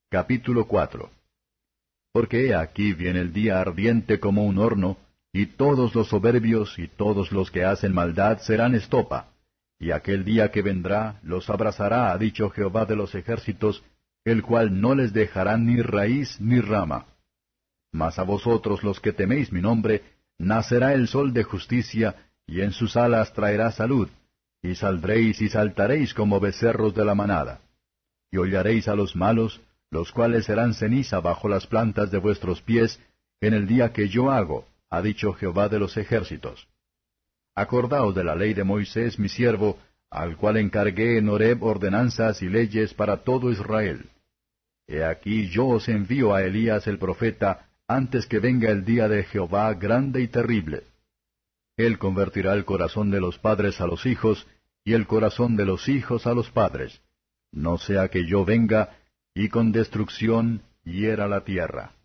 Capítulo 4. Porque he aquí viene el día ardiente como un horno, y todos los soberbios y todos los que hacen maldad serán estopa. Y aquel día que vendrá los abrazará, ha dicho Jehová de los ejércitos, el cual no les dejará ni raíz ni rama. Mas a vosotros los que teméis mi nombre, nacerá el sol de justicia, y en sus alas traerá salud, y saldréis y saltaréis como becerros de la manada. Y hollaréis a los malos, los cuales serán ceniza bajo las plantas de vuestros pies, en el día que yo hago, ha dicho Jehová de los ejércitos. Acordaos de la ley de Moisés mi siervo, al cual encargué en Horeb ordenanzas y leyes para todo Israel. He aquí yo os envío a Elías el profeta, antes que venga el día de Jehová grande y terrible. Él convertirá el corazón de los padres a los hijos, y el corazón de los hijos a los padres, no sea que yo venga, y con destrucción hiera la tierra.